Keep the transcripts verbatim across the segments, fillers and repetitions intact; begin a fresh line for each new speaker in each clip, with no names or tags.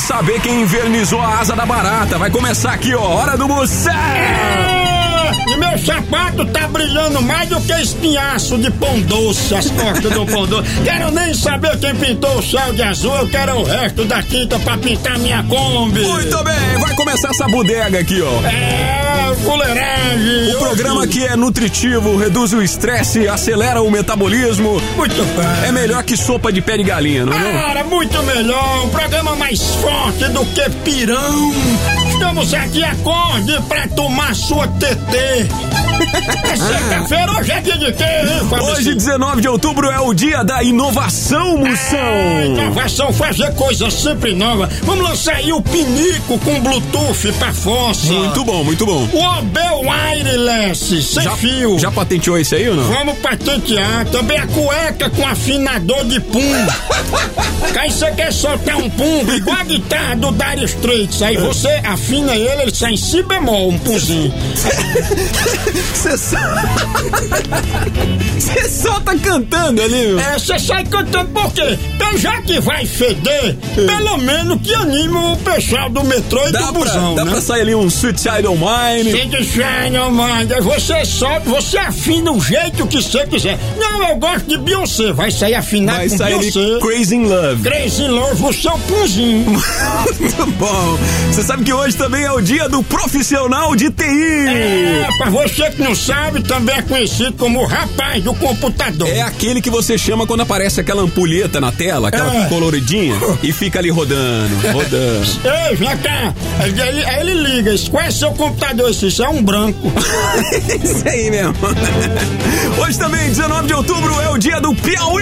saber quem invernizou a asa da barata. Vai começar aqui, ó, Hora do Moção!
E meu sapato tá brilhando mais do que espinhaço de pão doce, as costas do pão doce. Quero nem saber quem pintou o céu de azul, eu quero o resto da tinta pra pintar minha Kombi.
Muito bem, vai começar essa bodega aqui, ó.
É, fuleiragem.
O programa aqui é nutritivo, reduz o estresse, acelera o metabolismo.
Muito bem.
É melhor que sopa de pé de galinha, não é?
Cara, muito melhor. Um programa mais forte do que pirão. Estamos aqui, acorde pra tomar sua T T. É sexta-feira, hoje é dia de quê, hein, Fabrício?
Hoje, dezenove de outubro, é o dia da inovação, Moção.
É, inovação, fazer coisa sempre nova. Vamos lançar aí o pinico com Bluetooth pra fossa.
Muito bom, muito bom.
O Obel Wireless, sem
já,
fio.
Já patenteou esse aí ou não?
Vamos patentear. Também a cueca com afinador de pum. Aí você quer soltar um pum, igual a guitarra do Dire Straits. Aí você afina ele, ele sai em si bemol, um punzinho.
Você só... Você só tá cantando ali, meu.
É, você sai cantando por quê? Então, já que vai feder, pelo menos que anima o pessoal do metrô e
dá
do busão,
pra, dá
né?
pra sair ali um Sweet Child O' Mine.
Sweet Child O' Mine. Aí você sobe, você afina o jeito que você quiser. Não, eu gosto de Beyoncé. Vai sair afinado
vai
com
sair
Beyoncé.
Ali Crazy in Love.
Crazy in Love, você é o punzinho.
Muito bom. Você sabe que hoje também é o dia do profissional de T I.
É, pra você que não sabe, também é conhecido como o rapaz do computador.
É aquele que você chama quando aparece aquela ampulheta na tela, aquela é. coloridinha, e fica ali rodando, rodando.
Ei, vem cá. Aí ele, aí ele liga, qual é seu computador? Isso é um branco.
Isso aí mesmo. Hoje também, dezenove de outubro, é o dia do Piauí.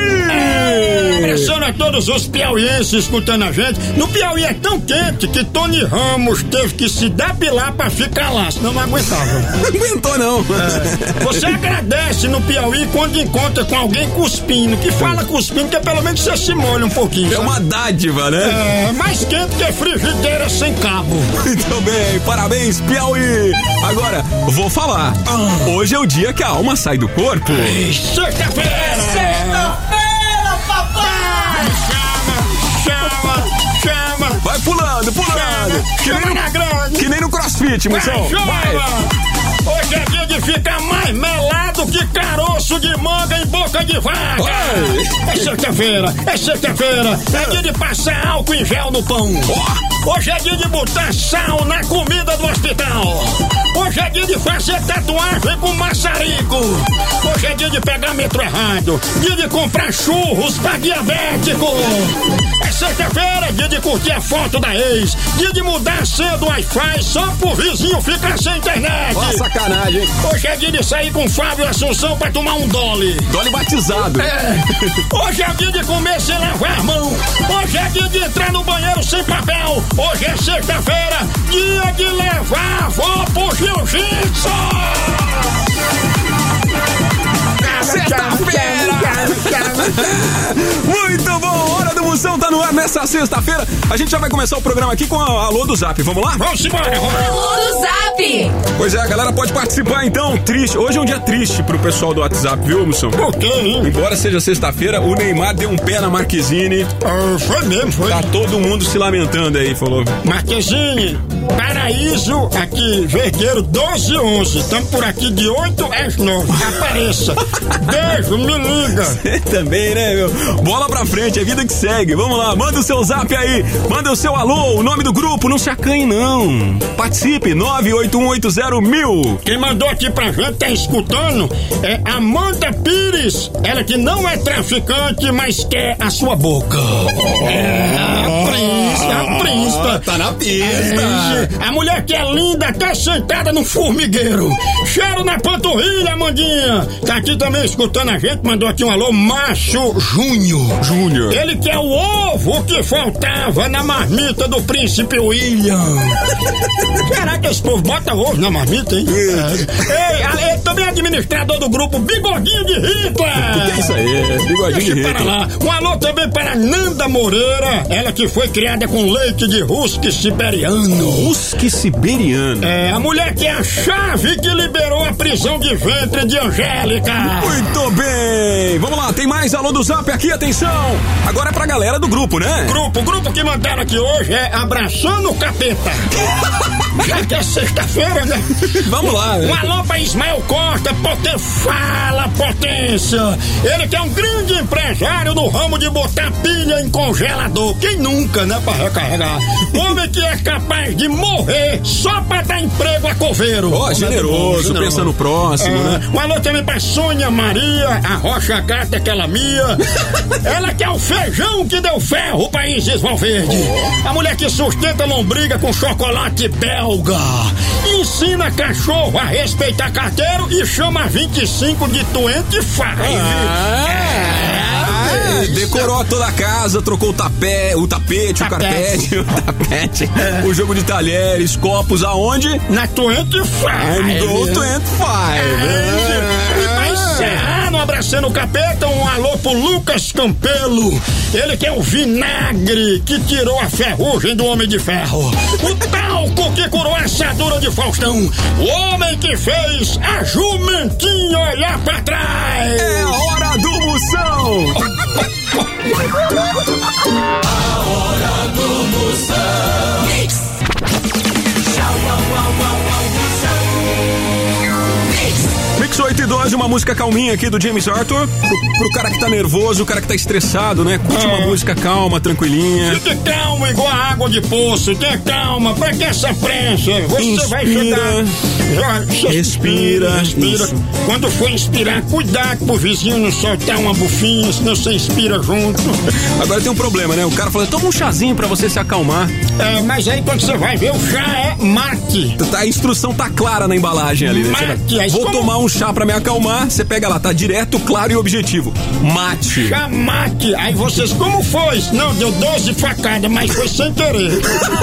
É, abraçando a todos os piauienses escutando a gente. No Piauí é tão quente que Tony Ramos teve que se depilar pra ficar lá, senão não aguentava.
Não aguentou não.
É. Você agradece no Piauí quando encontra com alguém cuspindo, que fala cuspindo, que pelo menos você se molha um pouquinho.
É
sabe?
uma dádiva, né?
É, mais quente que frigideira sem cabo.
Muito bem, parabéns, Piauí. Agora, vou falar. Ah. Hoje é o dia que a alma sai do corpo.
Sexta-feira!
É sexta-feira, papai!
Chama, chama, chama.
Vai pulando, pulando.
Chama,
que,
chama
nem
na
no,
grande.
que nem no CrossFit, moção.
Vai, vai. Hoje é dia de ficar mais melado que caroço de manga em boca de vaca. Oi. É sexta-feira, é sexta-feira. É dia de passar álcool em gel no pão. Oh. Hoje é dia de botar sal na comida do hospital. Hoje é dia de fazer tatuagem com maçarico. Hoje é dia de pegar metrô errado. Dia de comprar churros pra diabético. É sexta-feira, dia de curtir a foto da ex. Dia de mudar a senha do Wi-Fi só pro vizinho ficar sem internet.
Nossa, sacanagem, hein?
Hoje é dia de sair com o Fábio Assunção pra tomar um Dolly.
Dolly batizado.
É. Hoje é dia de comer sem lavar a mão. Hoje é dia de entrar no banheiro sem papel. Hoje é sexta-feira, dia de levar a avó pro jiu-jitsu.
Sexta-feira! Muito bom! Hora do Moção tá no ar nessa sexta-feira. A gente já vai começar o programa aqui com a Alô do Zap. Vamos lá?
Vamos embora!
Alô do Zap!
Pois é, a galera pode participar então. Triste. Hoje é um dia triste pro pessoal do WhatsApp, viu, Moção?
Por quê, hein?
Embora seja sexta-feira, o Neymar deu um pé na Marquezine.
Ah, foi mesmo, foi.
Tá todo mundo se lamentando aí, falou.
Marquezine, Paraíso, aqui, Vergueiro doze e onze. Estamos por aqui de oito às nove. Apareça. Beijo, me liga.
Você também, né, meu? Bola pra frente, é vida que segue. Vamos lá, manda o seu zap aí. Manda o seu alô, o nome do grupo. Não se acanhe, não. Participe, nove oito um oito zero mil.
Quem mandou aqui pra gente, tá escutando, é Amanda Pires. Ela que não é traficante, mas quer a sua boca. É, a príncipe, a príncipe.
Tá na pista.
É, a mulher que é linda, até sentada no formigueiro. Cheiro na panturrilha, Amandinha. Tá aqui também escutando a gente, mandou aqui um alô, Macho Júnior.
Júnior.
Ele que é o ovo que faltava na marmita do príncipe William. Será que esse povo bota ovo na marmita, hein? É. Ei, ele também é administrador do grupo Bigodinho de Hitler.
O que é isso aí? Bigodinho
Deixa
de
para
Hitler.
lá. Um alô também para Nanda Moreira, ela que foi criada com leite de husky siberiano.
Husky siberiano.
É, a mulher que é a chave que liberou a prisão de ventre de Angélica.
Muito bem. Vamos lá, tem mais alô do Zap aqui, atenção. Agora é pra galera galera do grupo, né?
Grupo, o grupo que mandaram aqui hoje é Abraçando o Capeta. Já que é sexta-feira, né?
Vamos lá, né?
Um alô pra Ismael Costa, poten... fala potência. Ele que é um grande empresário no ramo de botar pilha em congelador. Quem nunca, né, pra recarregar? Homem que é capaz de morrer só pra dar emprego a coveiro.
Ó, oh, generoso, generoso, pensa no próximo, é, né?
Um alô também pra Sônia Maria, a Rocha Gata, aquela minha. Ela que é o feijão que deu ferro pra Isis Valverde. Oh. A mulher que sustenta lombriga com chocolate belga. Ensina cachorro a respeitar carteiro e chama vinte e cinco de doente faz.
Ah, é, é, decorou toda a casa, trocou o, tapé, o tapete, tapete, o carpete, o tapete, é. O jogo de talheres, copos, aonde?
Na doente faz.
No doente faz.
E pra encerrar, no Abraçando o Capeta, um alô pro Lucas Campelo. Ele que é o vinagre que tirou a ferrugem do Homem de Ferro. O talco que curou a assadura de Faustão. O homem que fez a jumentinha olhar pra trás.
É hora do Moção.
A hora do Moção. Mix. Tchau, au, au, au, au, Moção. Mix.
Mix oito e doze, uma música calminha aqui do James Arthur. Pro, pro cara que tá nervoso, o cara que tá estressado, né? Curte é. uma música calma, tranquilinha.
Fique calma, igual a água de poço. Tenha calma, pra que essa prensa? Você
inspira,
vai chegar. Já,
respira.
Respira. Isso. Quando for inspirar, cuidado pro vizinho não soltar uma bufinha, senão você inspira junto.
Agora tem um problema, né? O cara fala, toma um chazinho pra você se acalmar.
É, mas aí quando você vai ver, o chá é mate.
A instrução tá clara na embalagem ali, né?
Mate.
Vai, vou como... tomar um chá pra me acalmar, você pega lá, tá direto, claro e objetivo. Mate.
Chá mate. Aí vocês, como foi? Não, deu doze facadas, mas foi sem querer.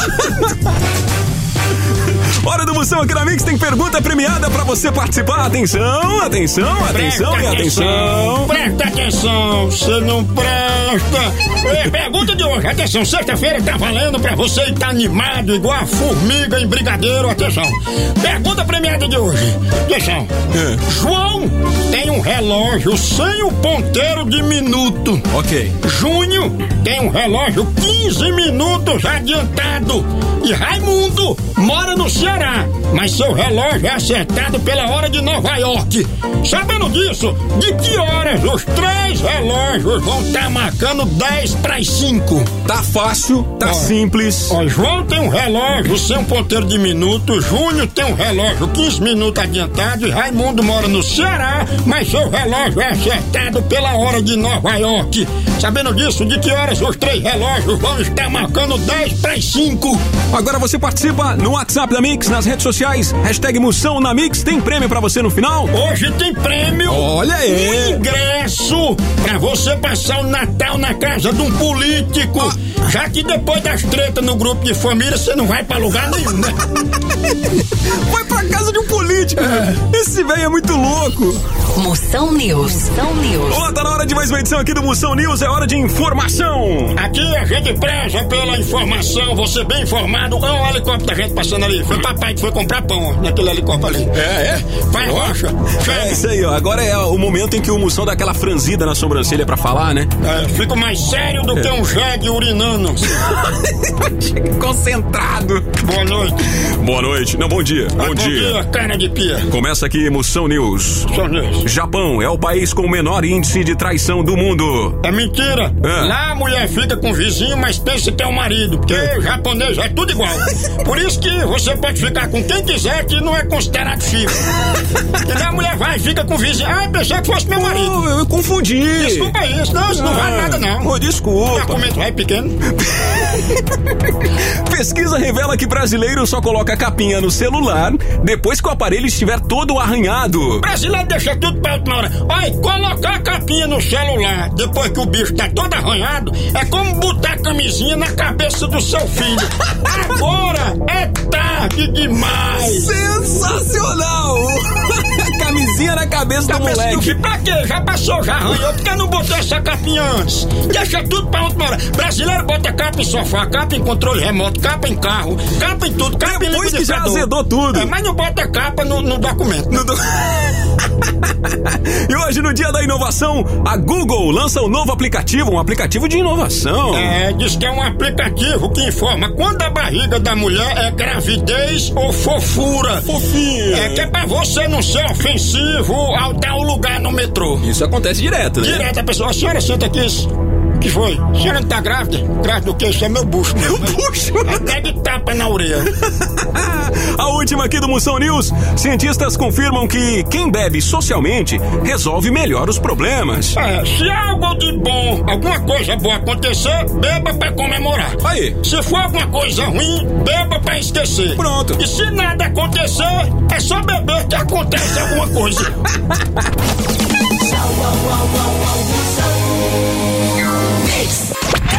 Hora do Moção aqui na Mix, tem pergunta premiada pra você participar. Atenção, atenção, atenção e atenção.
Presta atenção, você não presta. É, pergunta de hoje, atenção, sexta-feira tá valendo pra você e tá animado igual a formiga em brigadeiro, atenção. Pergunta premiada de hoje, atenção. É. João tem um relógio sem o ponteiro de minuto.
Ok.
Júnior tem um relógio quinze minutos adiantado. E Raimundo mora no Ceará, mas seu relógio é acertado pela hora de Nova York. Sabendo disso, de que horas os três relógios vão estar tá marcando dez para as cinco?
Tá fácil, tá ó, simples.
Ó, João tem um relógio sem um ponteiro de minuto, Júnior tem um relógio quinze minutos adiantado e Raimundo mora no Ceará, mas seu relógio é acertado pela hora de Nova York. Sabendo disso, de que horas os três relógios vão estar marcando dez para as cinco?
Agora você participa no WhatsApp da Mix, nas redes sociais, hashtag Moção na Mix, tem prêmio pra você no final?
Hoje tem prêmio.
Olha aí.
Um ingresso pra você passar o Natal na casa de um político. Ah. Já que depois das tretas no grupo de família, você não vai pra lugar nenhum, né?
Vai pra casa de um político. É. Esse velho é muito louco.
Moção News. Moção News.
Ó, tá na hora de mais uma edição aqui do Moção News, é hora de informação.
Aqui a gente preza pela informação, você bem informado. Olha o helicóptero da gente passando ali. Foi papai que foi comprar pão, ó, naquele helicóptero ali.
É, é?
Vai, Rocha.
É isso aí, ó. Agora é o momento em que o Moção dá aquela franzida na sobrancelha pra falar, né?
É, fica mais sério do é. que um jegue urinando.
Concentrado.
Boa noite.
Boa noite. Não, bom dia.
Ah,
bom,
bom
dia.
dia, cara de pia.
Começa aqui Moção News.
Moção News.
Japão é o país com o menor índice de traição do mundo.
É mentira. É. Lá a mulher fica com o vizinho, mas pensa que é o marido. Porque é. o japonês é tudo igual. Por isso que você pode ficar com quem quiser que não é considerado chifre. Entendeu? A mulher vai e fica com o vizinho. Ah, pensei que fosse meu marido.
Oh, eu confundi.
Desculpa isso. Não, isso ah, não vale nada não.
Oh, desculpa.
Documento é pequeno.
Pesquisa revela que brasileiro só coloca a capinha no celular depois que o aparelho estiver todo arranhado.
Brasileiro deixa tudo pra última hora. Olha, colocar a capinha no celular depois que o bicho tá todo arranhado é como botar a camisinha na cabeça do seu filho. Agora é tarde demais.
Sensacional! Camisinha na cabeça, cabeça do moleque. Do
filho. Pra quê? Já passou, já arranhou. Por que não botou essa capinha antes? Deixa tudo pra última hora. Brasileiro bota capa em sofá, capa em controle remoto, capa em carro, capa em tudo, capa
depois
em
que já azedou tudo.
É, mas não bota capa no, no documento. No do...
E hoje, no Dia da Inovação, a Google lança um novo aplicativo, um aplicativo de inovação.
É, diz que é um aplicativo que informa quando a barriga da mulher é gravidez ou fofura.
Fofinha.
É que é pra você não ser ofensivo ao dar o lugar no metrô.
Isso acontece direto, né?
Direto, a pessoa, a senhora senta aqui. O que foi? A senhora não tá grávida? Grávida do quê? Isso é meu bucho.
Meu bucho?
Até de tapa na orelha.
A última aqui do Moção News. Cientistas confirmam que quem bebe socialmente resolve melhor os problemas.
É, se algo de bom, alguma coisa boa acontecer, beba pra comemorar.
Aí.
Se for alguma coisa ruim, beba pra esquecer.
Pronto.
E se nada acontecer, é só beber que acontece alguma coisa.
Tchau, au, au, au, au, Moção. Mix.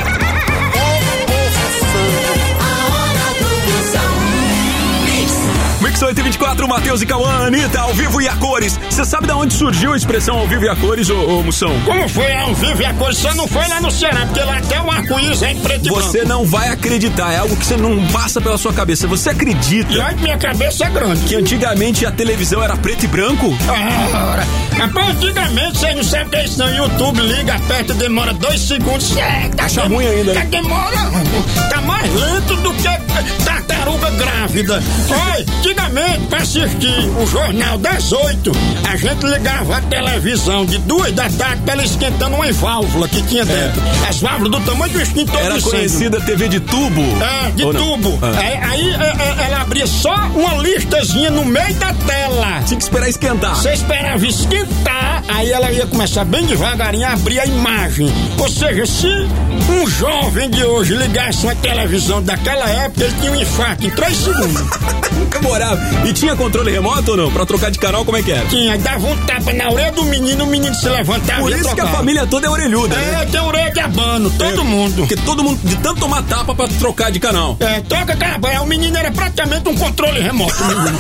Mix oito e vinte e quatro, Matheus e Cauã, Anitta, ao vivo e a cores. Você sabe de onde surgiu a expressão ao vivo e a cores, ô, ô Moção?
Como foi ao vivo e a cores? Você não foi lá no Ceará, porque lá até o arco-íris é em preto e branco.
Você não vai acreditar, é algo que você não passa pela sua cabeça. Você acredita?
E olha que minha cabeça é grande.
Que antigamente a televisão era preto e branco?
Ah, rapaz, antigamente vocês não sabem o que é isso, não. YouTube liga, aperta, demora dois segundos. É, tá
Acha ruim ainda, né?
Tá demorando. Tá mais lento do que tartaruga grávida. Olha, antigamente, pra assistir o Jornal das Oito, a gente ligava a televisão de duas da tarde pra ela esquentando uma válvula que tinha dentro. É. As válvulas do tamanho do extintor
Era
do
conhecida T V de tubo?
É, de
Ou
tubo.
Ah.
Aí, aí é, é, ela abria só uma listazinha no meio da tela.
Tinha que esperar esquentar.
Você esperava esquentar, aí ela ia começar bem devagarinho a abrir a imagem. Ou seja, se um jovem de hoje ligasse uma televisão daquela época, ele tinha um infarto em três segundos.
Demorava. E tinha controle remoto ou não? Pra trocar de canal, como é que era?
Tinha, dava um tapa na orelha do menino, o menino se levantava.
Por
e
isso
trocava.
que a família toda é orelhuda, né?
É, tem orelha de abano, todo
é,
mundo.
Porque todo mundo, de tanto tomar tapa pra trocar de canal.
É, troca cara, o menino era praticamente um controle remoto.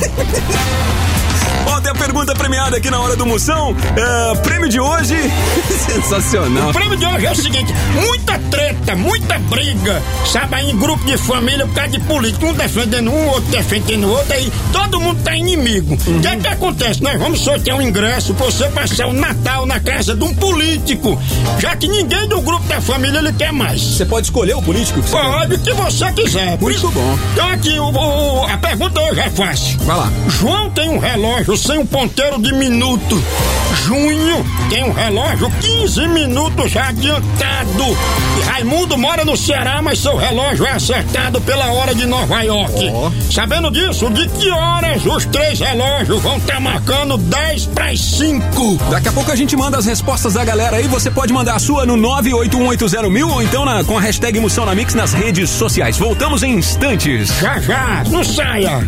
Ontem a pergunta premiada aqui na Hora do Moção, é, prêmio de hoje, sensacional.
O prêmio de hoje é o seguinte, muita treta, muita briga, sabe, aí em grupo de família por causa de político, um defendendo um, outro defendendo o outro, aí todo mundo tá inimigo. O uhum. que é que acontece? Nós vamos sortear um ingresso pra você passar o Natal na casa de um político, já que ninguém do grupo da família ele quer mais.
Você pode escolher o político que você
Pode, o que você quiser.
Muito bom.
Então aqui, o, o, a pergunta hoje é fácil.
Vai lá.
João tem um relógio sem um ponteiro de minuto. Junho tem um relógio quinze minutos já adiantado. E Raimundo mora no Ceará, mas seu relógio é acertado pela hora de Nova York. Oh. Sabendo disso, de que horas os três relógios vão estar tá marcando dez para as cinco?
Daqui a pouco a gente manda as respostas da galera aí. Você pode mandar a sua no nove oito um oito zero mil ou então na, com a hashtag Moção na Mix nas redes sociais. Voltamos em instantes.
Já, já, não saia.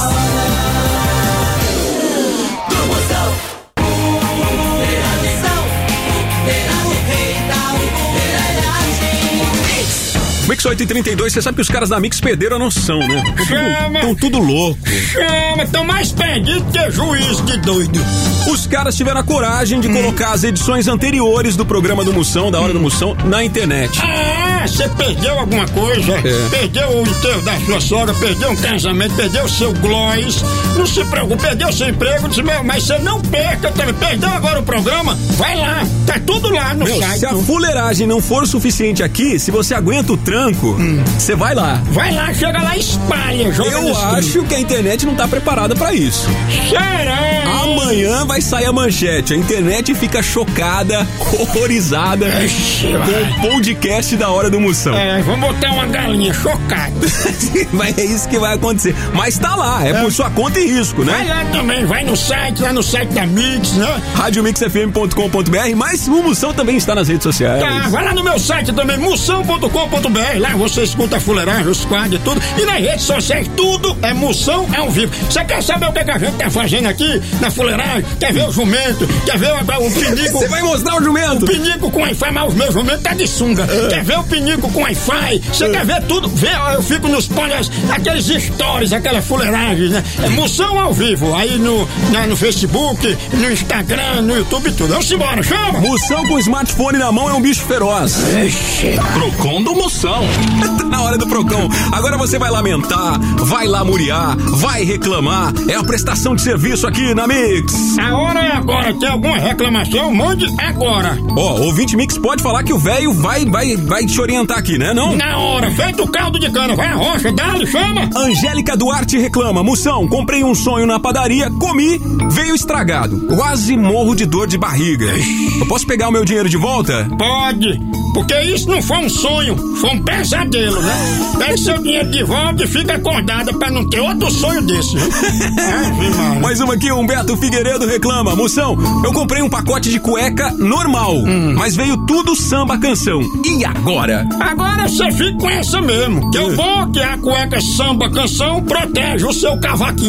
Mix oito e trinta e dois, você sabe que os caras da Mix perderam a noção, né?
Chama!
Estão tudo louco.
Chama, estão mais perdidos que juiz de doido.
Os caras tiveram a coragem de hum. colocar as edições anteriores do programa do Moção, da Hora hum. do Moção, na internet.
Ah, você perdeu alguma coisa? É. Perdeu o enterro da sua sogra, perdeu um casamento, perdeu o seu gloss. Não se preocupe, perdeu o seu emprego, mas você não perca também. Perdeu agora o programa? Vai lá, tá tudo lá no
Meu,
site.
Se a fuleiragem não for suficiente aqui, se você aguenta o tranco, você hum. vai lá.
Vai lá, chega lá e espalha. Joga
Eu acho stream. que a internet não tá preparada pra isso.
Será?
Amanhã vai sair a manchete. A internet fica chocada, horrorizada Ixi, com o podcast da Hora do Moção.
É, vamos botar uma galinha chocada.
Mas é isso que vai acontecer. Mas tá lá, é, é por sua conta e risco, né?
Vai lá também, vai no site, lá no site da Mix, né?
rádio mix f m ponto com ponto b r, mas o Moção também está nas redes sociais.
Tá, vai lá no meu site também, moção ponto com ponto b r. Lá você escuta a fuleiragem, os quadros e tudo. E nas redes sociais, tudo é Moção ao vivo. Você quer saber o que, que a gente tá fazendo aqui na fuleiragem? Quer ver o jumento? Quer ver o, o pinico?
Você vai mostrar o jumento?
O pinico com Wi-Fi, mas os meus jumentos tá de sunga. É. Quer ver o pinico com Wi-Fi? Você é. quer ver tudo? Vê, eu fico nos spoilers, aqueles stories, aquela fuleiragem, né? É Moção ao vivo. Aí no, na, no Facebook, no Instagram, no YouTube, tudo. Vamos embora, chama!
Moção com o smartphone na mão é um bicho feroz.
Ixi.
Procon do Moção. Na hora do Procon. Agora você vai lamentar, ligar, vai lamuriar, vai reclamar. É a prestação de serviço aqui na Mix.
A hora é agora. Tem alguma reclamação? Mande agora.
Ó, o ouvinte Mix pode falar que o velho vai, vai, vai te orientar aqui, né, não?
Na hora, feito o caldo de cana, vai a rocha, dá-lhe, chama.
Angélica Duarte reclama: Moção, comprei um sonho na padaria, comi, veio estragado. Quase morro de dor de barriga. Eu posso pegar o meu dinheiro de volta?
Pode, porque isso não foi um sonho, foi um pesadelo, né? Pega seu dinheiro de volta e fica acordada pra não ter outro sonho desse. É,
mais uma aqui, Humberto Figueiredo reclama: Moção, eu comprei um pacote de cueca normal, hum. mas veio tudo samba canção. E agora?
Agora você fica com essa mesmo. Que eu vou que a cueca samba canção protege o seu cavaquinho.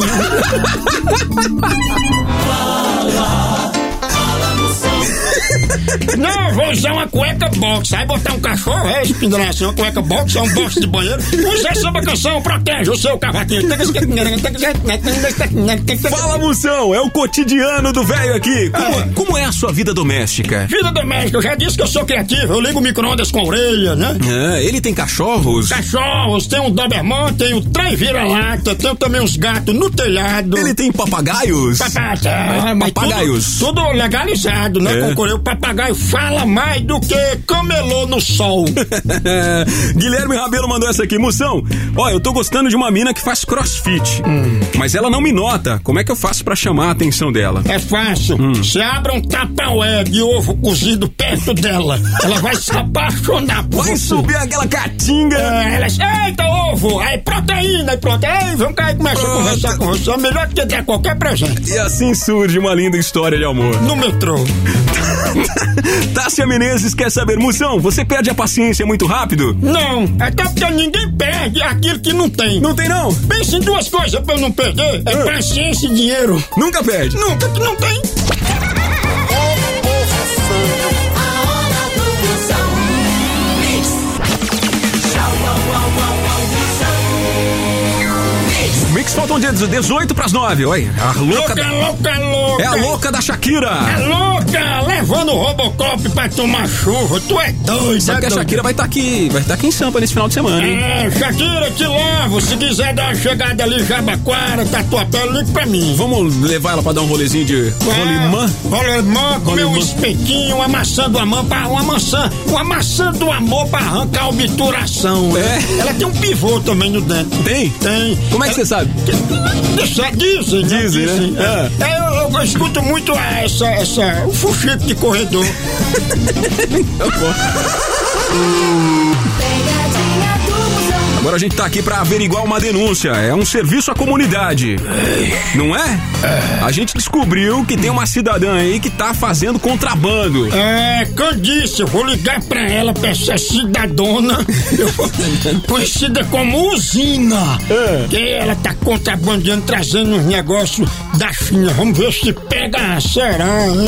Não, vou usar uma cueca box. Aí botar um cachorro, é esse pendurar assim, uma cueca box, é um box de banheiro. Usa samba canção, protege o seu cavaquinho.
Fala, Moção, é o cotidiano do velho aqui. Como é. como é a sua vida doméstica?
Vida doméstica, eu já disse que eu sou criativo. Eu ligo o micro-ondas com a orelha, né?
É, ele tem cachorros?
Cachorros, tem um Doberman, tenho três vira-lata, tenho também uns gatos no telhado.
Ele tem papagaios?
Papata, ah,
papagaios.
Tudo, tudo legalizado, né? É. O papagaio fala mais do que camelô no sol.
Guilherme Rabelo mandou essa aqui: Moção, ó, eu tô gostando de uma mina que faz crossfit, hum. mas ela não me nota. Como é que eu faço pra chamar a atenção dela?
É fácil. Você hum. abre um tapaué de ovo cozido perto dela. Ela vai se apaixonar por
Vai
você.
subir aquela catinga.
É, ela, eita, ovo, aí proteína, aí proteína. Aí vamos cá e começa Pronto. a conversar com você. É melhor do que dar qualquer presente.
E assim surge uma linda história de amor.
No metrô.
Tássia Menezes quer saber: Moção, você perde a paciência muito rápido?
Não, até porque ninguém perde aquilo que não tem.
Não tem não?
Pensa em duas coisas pra eu não perder: é ah. paciência e dinheiro.
Nunca perde?
Nunca, que não tem.
Mix, faltam dezoito pras nove. Oi, a louca.
Louca, louca, louca.
É a louca da Shakira.
É louca, levando o Robocop pra tomar chuva. Tu é doido.
Sabe
é
que a
doido.
Shakira vai estar tá aqui, vai estar tá aqui em Sampa nesse final de semana, hein?
É, Shakira, te levo. Se quiser dar uma chegada ali, Jabaquara, Tatuapé, liga pra mim.
Vamos levar ela pra dar um rolezinho de rolimã?
Rolimã, comer um espetinho, uma maçã do amor, pra, uma maçã, uma maçã do amor pra arrancar a obturação.
É.
Ela tem um pivô também no dente.
Tem?
Tem.
Como é que você sabe?
Dizem, dizem, né?
Dizem,
dizem.
né?
É. É, eu, eu escuto muito essa, essa, o fuxico de corredor.
Agora a gente tá aqui pra averiguar uma denúncia. É um serviço à comunidade. Não é? A gente descobriu que tem uma cidadã aí que tá fazendo contrabando.
É, Candice, eu vou ligar pra ela, pra essa cidadona, eu, conhecida como Usina. É. Que ela tá contrabandeando, trazendo uns negócios da China. Vamos ver se pega, será, hein?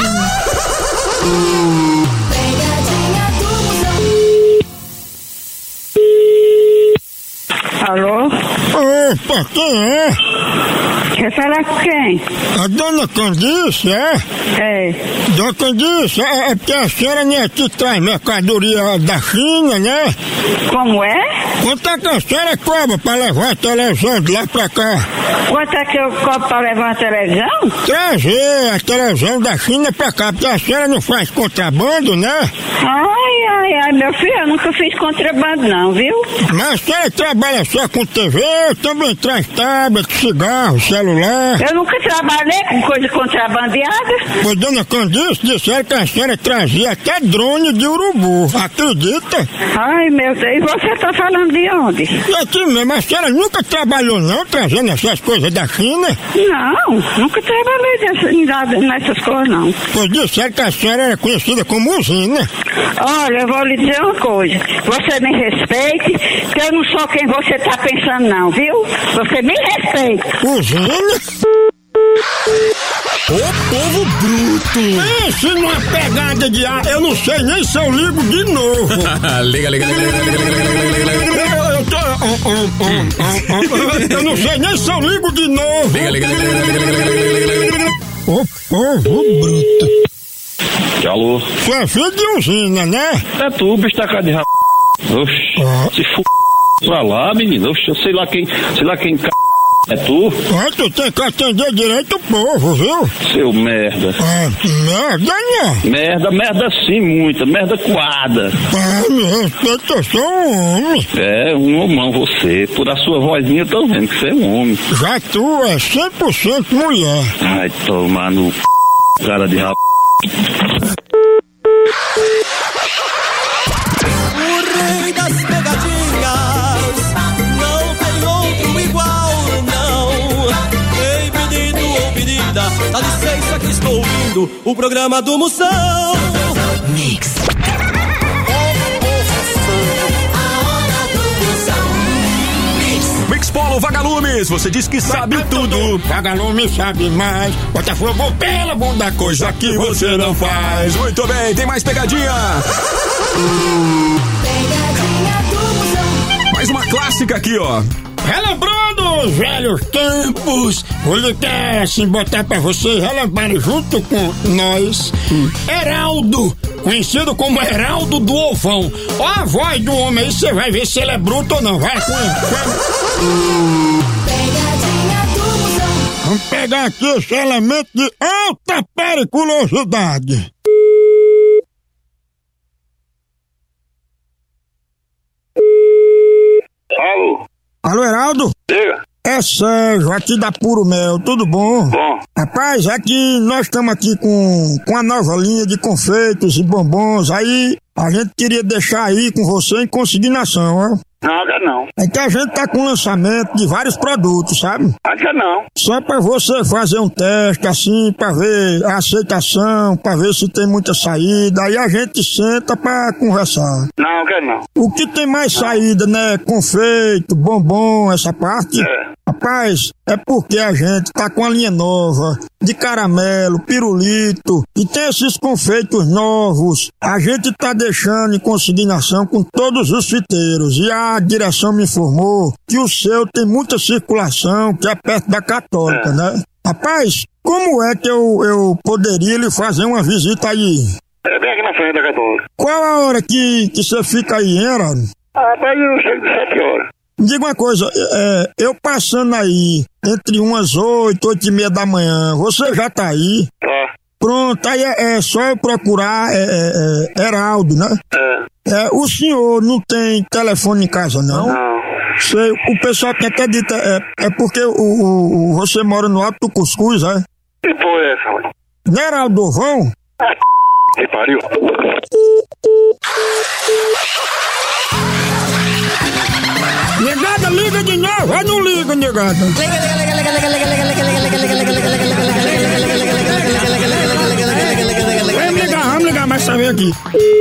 Alô?
Opa, quem é?
Quer falar com quem?
A dona Candice, é?
É.
Dona Candice, é, é porque a senhora nem aqui traz mercadoria da China, né?
Como é?
Quanto é que a senhora cobra pra levar a televisão de lá pra cá?
Quanto é que eu cobro pra levar a televisão?
Trazer a televisão da China pra cá, porque a senhora não faz contrabando, né?
Ai, ai, ai, meu filho, eu nunca fiz contrabando não, viu?
Mas a senhora trabalha só com T V, também traz tablet, cigarro, celular.
Eu nunca trabalhei com coisa contrabandeada.
Pois dona Candice disseram que a senhora trazia até drone de urubu, acredita?
Ai, meu Deus, e você tá falando de onde?
E aqui mesmo, a senhora nunca trabalhou não, trazendo essas coisas da China?
Não, nunca trabalhei dessa, nessas coisas não.
Pois disseram que a senhora era conhecida como Usina.
Olha, eu vou lhe dizer uma coisa, você me respeite, que eu não sou quem você tá pensando não, viu? Você me respeita.
Usina?
Ô povo bruto!
Pense numa pegada de ar, eu não sei nem se eu ligo de novo.
liga, liga, liga, liga, liga, liga, liga, liga.
Eu tô... Eu não sei nem se eu ligo de novo.
Liga, liga, liga, liga, liga, liga, liga, liga.
Ô povo bruto.
Alô?
Você é filho de Usina, né?
É tu, bicho tá cara de rap. Oxi,
Ah.
se f... pra lá, menino. Eu sei lá quem, sei lá quem c... é tu?
Ah, tu tem que atender direito o povo, viu?
Seu merda.
Ah, merda, né?
Merda, merda sim, muita. Merda coada.
Ah, me respeita, eu sou um homem.
É, um homão você. Por a sua vozinha eu tô vendo que você é um homem.
Já tu é cem por cento mulher.
Ai, toma no c... cara de rap...
O rei das pegadinhas, não tem outro igual, não. Ei, pedido ou pedida, dá licença que estou ouvindo o programa do Moção. Mix.
Mix Polo Vagalumes, você diz que sabe tudo.
Vagalume sabe mais. Bota fogo pela bunda, coisa que você não faz.
Muito bem, tem mais pegadinha.
Pegadinha do Moção.
Mais uma clássica aqui, ó.
Relembrando os velhos tempos, vou ligar assim, botar pra vocês relembrarem junto com nós. Heraldo, conhecido como Heraldo do Ovão. Ó a voz do homem aí, você vai ver se ele é bruto ou não. Vai com ele.
Pegadinha do Moção.
Vamos pegar aqui esse elemento de alta periculosidade.
Alô?
Alô, Heraldo?
Diga.
É Sérgio, aqui da Puro Mel, tudo bom?
Bom.
Rapaz, é que nós estamos aqui com, com a nova linha de confeitos e bombons, aí a gente queria deixar aí com você em consignação, ó.
Nada não.
É que a gente tá com lançamento de vários produtos, sabe?
Nada não.
Só pra você fazer um teste assim, pra ver a aceitação, pra ver se tem muita saída, aí a gente senta pra conversar.
Não, quer não.
O que tem mais saída, né? Confeito, bombom, essa parte?
É.
Rapaz, é porque a gente tá com a linha nova de caramelo, pirulito e tem esses confeitos novos. A gente tá deixando em consignação com todos os fiteiros e a direção me informou que o seu tem muita circulação, que é perto da Católica,
É.
né? Rapaz, como é que eu, eu poderia lhe fazer uma visita aí?
É bem aqui na frente da Católica.
Qual a hora que, que você fica aí, hein, Heraldo?
Ah, rapaz, eu chego de sete horas.
Me diga uma coisa, é, eu passando aí entre umas oito, oito e meia da manhã, você já tá aí?
Tá.
Pronto, aí é, é só eu procurar é, é, é, Heraldo, né?
É.
É, o senhor não tem telefone em casa, não?
Não.
Sei, o pessoal tem até dito, é, é porque o, o, o- você mora no Alto do Cuscuz, é?
Que porra é essa, mano?
Não é Heraldo Ovão?
Que pariu.
Negada, liga de novo, vai não liga, negada. Vamos ligar, vamos ligar mais saber aqui.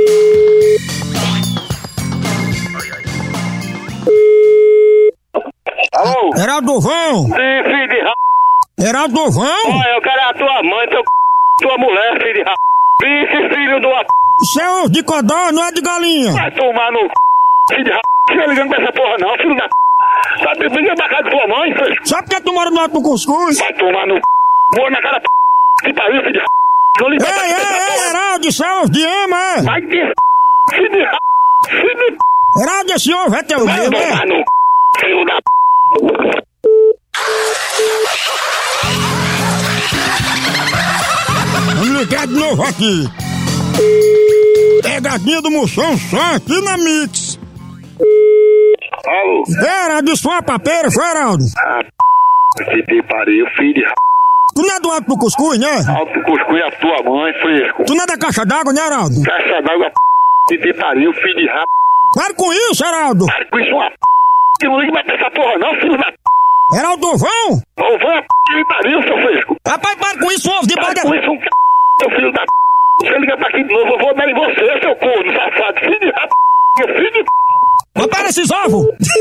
Alô?
Heraldo Ovão?
Sim, filho de rap.
Heraldo Ovão?
Olha, eu quero a tua mãe, teu c... tua mulher, filho de rap. Vixe, filho do a...
Isso é ovo de codó, não é de galinha.
Vai tomar no c... filho de rap. Não fica ligando pra essa porra não, filho da p... Sabe, briga pra casa de tua mãe, filho.
Só porque tu mora no Alto do Cuscuz?
Vai tomar no c... Boa na cara p... Que pariu, filho de rap. Não liga
Ei,
pra
ei, ei, Heraldo, isso é ovo de ema, é?
Vai ter c... filho de rap. Filho de p...
Heraldo, esse ovo é teu
Vai
mesmo,
tomar
é?
no c... filho da p...
Vamos ligar de novo aqui. Pegadinha do Moção só aqui na Mix.
Alô?
Heraldo, isso foi uma papeira, foi, Heraldo?
Ah, p... Que te pariu, filho de rap.
Tu não é do Alto do Cuscuz, né?
Alto cuscuz a tua mãe, fresco.
Tu não é da caixa d'água, né, Heraldo?
Caixa d'água, p... Que te pariu, filho de rap.
Para com isso, Heraldo.
Para com isso, uma p... Que não liga pra essa porra não, filho da p...
Heraldo Ovão?
Ô, vai a p... Que me pariu, seu fresco.
Rapaz, para com isso, ovo de
Para
bada.
com isso, um c... Seu filho da p... Se você ligar pra aqui de novo, eu vou dar em você, seu corno safado. Filho de rap. Meu filho de p...
Mas para esses ovos.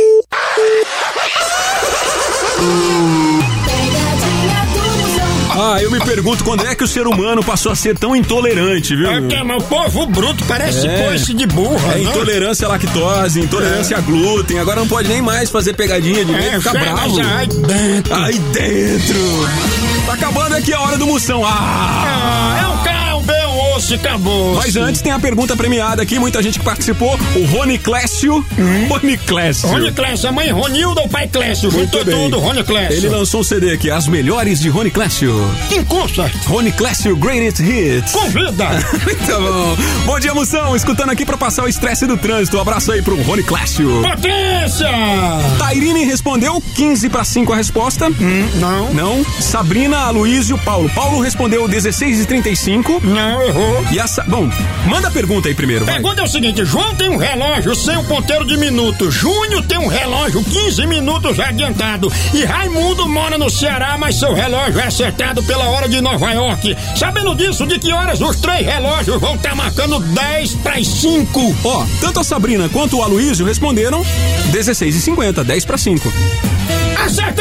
Pegadinha do Moção.
Ah, eu me pergunto quando é que o ser humano passou a ser tão intolerante, viu?
É que, mas o povo bruto parece
É.
coice de burra,
É
né?
intolerância à lactose, intolerância a glúten. Agora não pode nem mais fazer pegadinha de medo, fica
chega
bravo.
já aí dentro.
Aí dentro. Tá acabando aqui a hora do Moção. Ah,
ah é um carro, bem um osso e acabou.
Mas antes tem a pergunta premiada aqui, muita gente que participou. O Rony Clécio. Hum? Rony Clécio.
Rony Clécio, a mãe Ronilda, o pai Clécio. Juntou tudo, Rony Clécio.
Ele lançou um C D aqui, As Melhores de Rony Clécio.
Quem cursa?
Rony Clécio Greatest Hits.
Convida.
Muito bom. Bom dia, Moção. Escutando aqui pra passar o estresse do trânsito. Um abraço aí pro Rony Clécio.
Potência!
Tairine respondeu quinze para cinco a resposta.
Hum, não.
Não. Sabrina, Aloysio, Paulo. Paulo respondeu dezesseis e trinta e cinco.
Não, errou.
E a Sa... Bom, manda a pergunta aí primeiro.
A pergunta é o seguinte: João tem um relógio sem um ponteiro de minutos. Júnior tem um relógio quinze minutos adiantado. E Raimundo mora no Ceará, mas seu relógio é acertado pela hora de Nova York. Sabendo disso, de que horas os três relógios vão estar marcando dez para as cinco?
Ó, oh, tanto a Sabrina quanto o Aloysio responderam dezesseis e cinquenta, dez para cinco.
Acertou!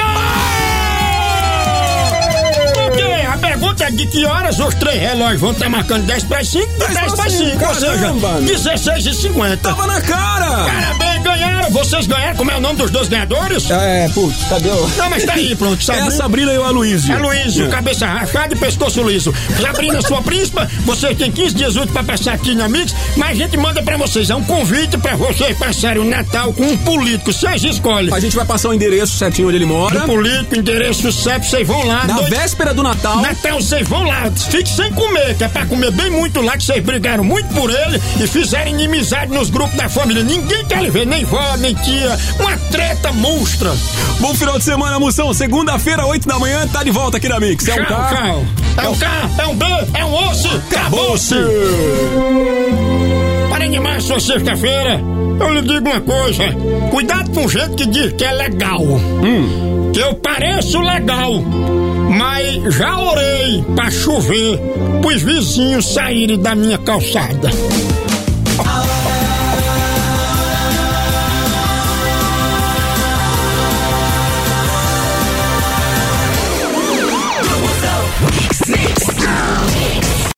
A pergunta é de que horas os três relógios vão estar marcando dez para as cinco? dez para as cinco, ou seja, dezesseis e cinquenta.
Tava na cara!
Parabéns, ganharam! Vocês ganharam, como é o nome dos dois ganhadores?
É, putz, cadê o...
Não, mas tá aí, pronto.
Sabrina. É a Sabrina e o Aloysio.
Aloysio,
é.
Cabeça rachada e pescoço liso. Sabrina, sua príncipa, vocês têm quinze dias úteis pra passar aqui na Mix, mas a gente manda pra vocês, é um convite pra vocês passarem o Natal com um político, vocês escolhem.
A gente vai passar o endereço certinho onde ele mora.
Um político, endereço certo, vocês vão lá.
Na
dois...
véspera do Natal.
Natal, vocês vão lá, fique sem comer, que é pra comer bem muito lá, que vocês brigaram muito por ele e fizeram inimizade nos grupos da família. Ninguém quer lhe ver, nem vó, nem tia. Uma treta monstra.
Bom final de semana, Moção. Segunda-feira, oito da manhã, tá de volta aqui na Mix. É um carro.
É um K, é um B, é um osso. Acabou-se. Para animar a sua sexta-feira, eu lhe digo uma coisa. Cuidado com gente que diz que é legal. Hum. Que eu pareço legal. Mas já orei pra chover pros vizinhos saírem da minha calçada.